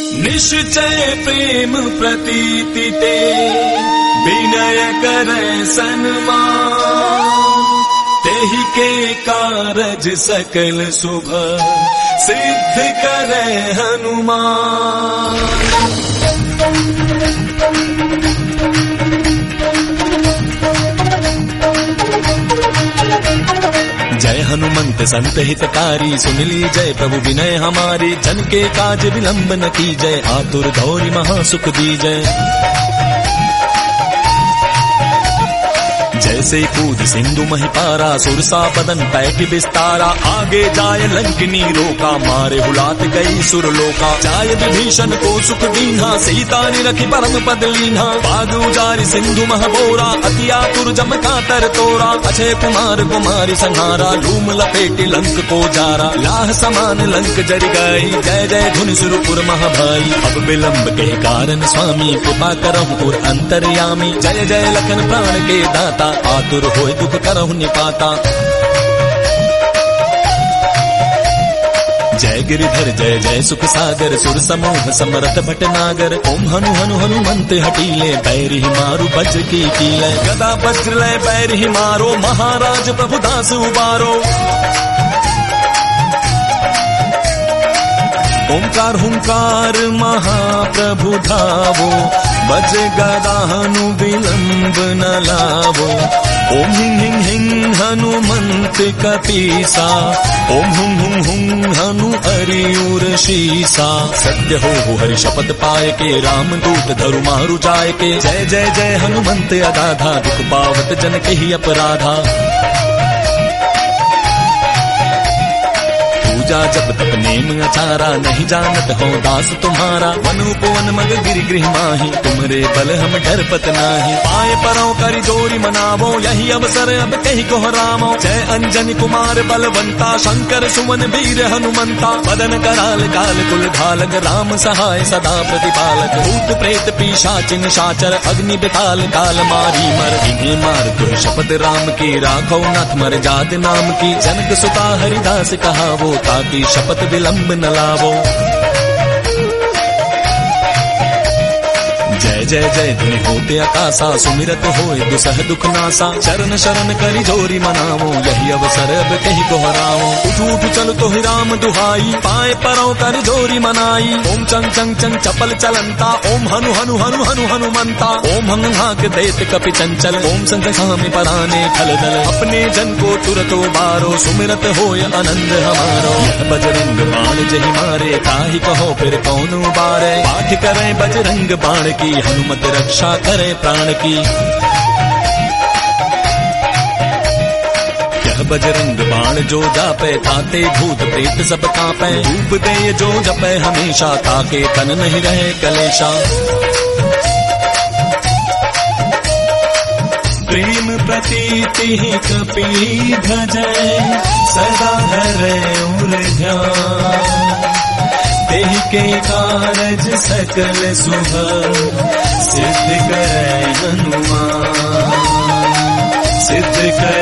निश्चय प्रेम प्रतीति ते विनय करे सन्मान, तेहि के कारज सकल शुभ सिद्ध करे हनुमान। जय हनुमंत संत हितकारी, सुन ली जय प्रभु विनय हमारी। जन के काज विलंब न की जय, आतुर गौरी महासुख दी जय। जैसे कूद सिंधु महिपारा, सुरसा बदन पैठ विस्तारा। आगे जाय लंकिनी रोका, मारे हुलात गई सुरलोका। जाय विभीषण को सुख दीन्हा, सीता निरखी परम पद लीन्हा। बाग उजारि सिंधु महबोरा, अति आतुर जम कातर तोरा। अक्षय कुमार कुमारी संहारा, लूम लपेटी लंक को जारा। लाह समान लंक जरि गई, जय जय धुनि सुरपुर महाभाई। अब विलंब के कारण स्वामी, कृपा करहु और अंतर्यामी। जय जय लखन प्राण के दाता, आतुर होय दुख करहु निपाता। जय गिरिधर जय जय सुख सागर, सुर समूह समरथ भटनागर। ओम हनु हनु हनुमंत हटीले, बैरि मारु वज्र की कीले। गदा वज्र लय बैरि मारो, महाराज प्रभु दास उबारो। ओंकार हुंकार महाप्रभु धावो, बज गदा हनु विलंब न लावो। ओम हिं हिं हिं हनुमंत कपीसा, ओम हुं हुं हुं हनु अरियुर शीसा। सत्य हो हरि शपथ पाय के, राम दूत धरु मारु जाय के। जय जय जय हनुमंत अगाधा, दुख पावत जन के ही अपराधा। पूजा जब तक नेम अचारा, नहीं जानत हो दास तुम्हारा। वन उपवन मग गिरि गृह माही, तुमरे बल हम डरपत नाही। पाए परों करि जोरी मनावो, यही अवसर अब कहि को रामो। जय अंजनी कुमार बलवंता, शंकर सुमन वीर हनुमंता। मदन कराल काल कुल धालक, राम सहाय सदा प्रतिपालक। भूत प्रेत पिशाच निशाचर, अग्नि बिकाल काल मारी मर। इन्हें मार तुम शपथ राम की, राखो नाथ मर जात नाम की। जनक सुता हरिदास कहावो, ताकि शपथ विलंब न लावो। जय जय जय धुनि होते आकाशा, सुमिरत होए दुसह दुख नासा। चरण शरण करि जोरी मनावो, यही अवसर अब कहि को हराओ। उठ उठ चल तो ही राम दुहाई, पाए परों करि जोरी मनाई। ओम चंग चंग चंग चपल चलंता, ओम हनु हनु हनु हनु हनुमंता। ओम हंग हाक देत कपि चंचल, ओम संतखामि पराने खल दल। अपने जन को तुरत उबारो, सुमिरत होय आनंद हमारो। यह बजरंग बाण जहि मारे, ताहि कहो फिर कौन उबारे। पाठ करें बजरंग बाण की, हनुमत रक्षा करे प्राण की। यह बजरंग बाण जो जापे, ताते भूत प्रेत सब कांपे। धूप दे जो जपे हमेशा, ताके तन नहीं रहे कलेशा। प्रेम प्रतीति कपि भजै, सदा धरे उर ध्यान। तेहि के कारज सकल शुभ सिद्ध करे हनुमान, सिद्ध करे